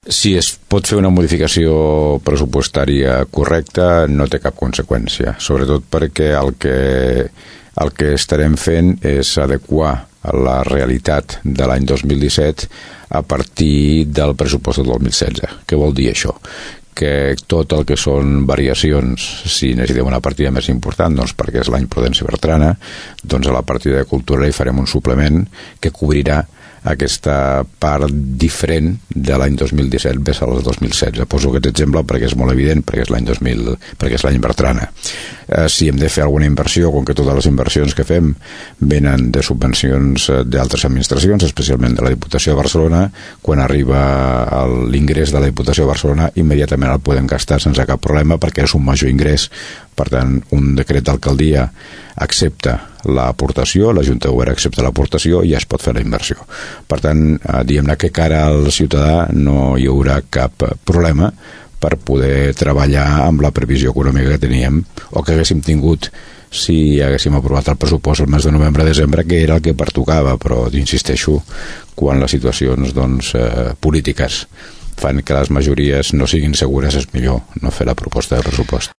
Si es pot fer una modificació pressupostària correcta, no té cap conseqüència, sobretot perquè el que estarem fent és adequar la realitat de l'any 2017 a partir del pressupost del 2016. Què vol dir això? Que tot el que són variacions, si necessitem una partida més important, doncs perquè és l'any Prudència Bertrana, doncs a la partida de cultura hi farem un suplement que cobrirà aquesta part diferent de l'any 2017 vers al 2016. Poso aquest exemple perquè és molt evident, perquè és l'any Bertrana. Si hem de fer alguna inversió, com que totes les inversions que fem venen de subvencions d'altres administracions, especialment de la Diputació de Barcelona, quan arriba l'ingrés de la Diputació de Barcelona immediatament el podem gastar sense cap problema perquè és un major ingrés. Per tant, un decret d'alcaldia accepta l'aportació, la Junta de Govern accepta l'aportació i ja es pot fer la inversió. Per tant, diguem-ne que cara al ciutadà no hi haurà cap problema per poder treballar amb la previsió econòmica que teníem o que haguéssim tingut si haguéssim aprovat el pressupost el mes de novembre-desembre, que era el que pertocava, però insisteixo, quan les situacions polítiques fan que les majories no siguin segures, és millor no fer la proposta de pressupost.